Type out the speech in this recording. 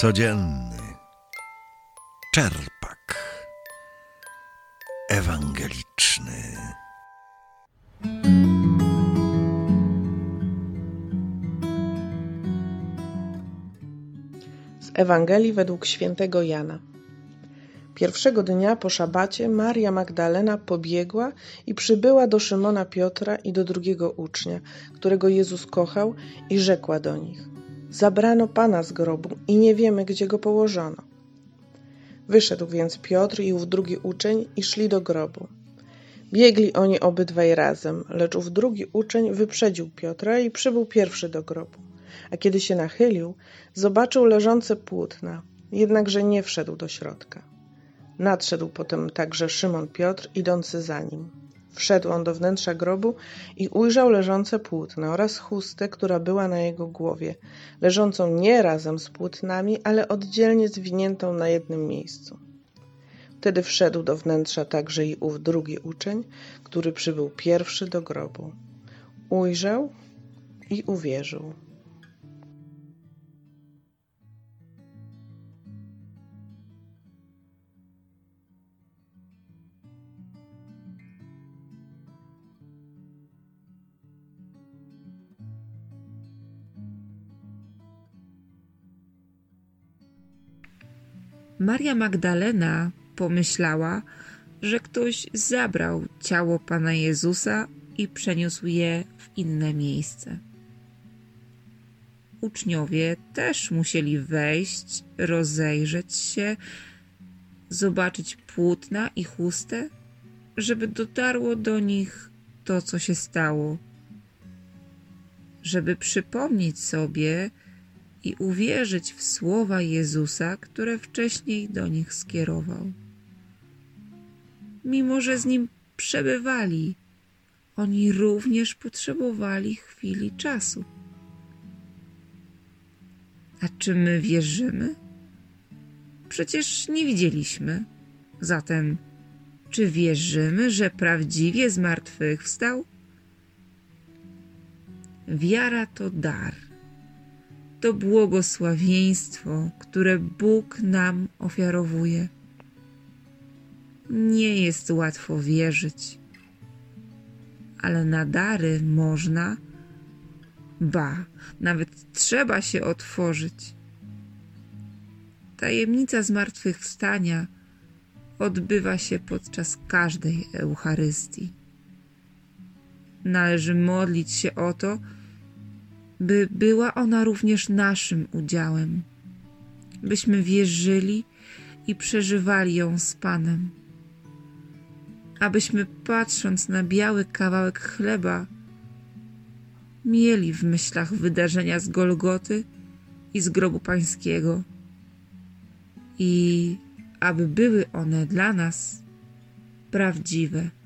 Codzienny czerpak ewangeliczny. Z Ewangelii według świętego Jana. Pierwszego dnia po szabacie Maria Magdalena pobiegła i przybyła do Szymona Piotra i do drugiego ucznia, którego Jezus kochał, i rzekła do nich: zabrano Pana z grobu i nie wiemy, gdzie go położono. Wyszedł więc Piotr i ów drugi uczeń i szli do grobu. Biegli oni obydwaj razem, lecz ów drugi uczeń wyprzedził Piotra i przybył pierwszy do grobu. A kiedy się nachylił, zobaczył leżące płótna, jednakże nie wszedł do środka. Nadszedł potem także Szymon Piotr, idący za nim. Wszedł on do wnętrza grobu i ujrzał leżące płótno oraz chustę, która była na jego głowie, leżącą nie razem z płótnami, ale oddzielnie zwiniętą na jednym miejscu. Wtedy wszedł do wnętrza także i ów drugi uczeń, który przybył pierwszy do grobu. Ujrzał i uwierzył. Maria Magdalena pomyślała, że ktoś zabrał ciało Pana Jezusa i przeniósł je w inne miejsce. Uczniowie też musieli wejść, rozejrzeć się, zobaczyć płótna i chustę, żeby dotarło do nich to, co się stało, żeby przypomnieć sobie i uwierzyć w słowa Jezusa, które wcześniej do nich skierował. Mimo że z Nim przebywali, oni również potrzebowali chwili czasu. A czy my wierzymy? Przecież nie widzieliśmy. Zatem, czy wierzymy, że prawdziwie zmartwychwstał? Wiara to dar. To błogosławieństwo, które Bóg nam ofiarowuje. Nie jest łatwo wierzyć, ale na dary można, nawet trzeba się otworzyć. Tajemnica zmartwychwstania odbywa się podczas każdej Eucharystii. Należy modlić się o to, by była ona również naszym udziałem, byśmy wierzyli i przeżywali ją z Panem, abyśmy, patrząc na biały kawałek chleba, mieli w myślach wydarzenia z Golgoty i z grobu Pańskiego i aby były one dla nas prawdziwe.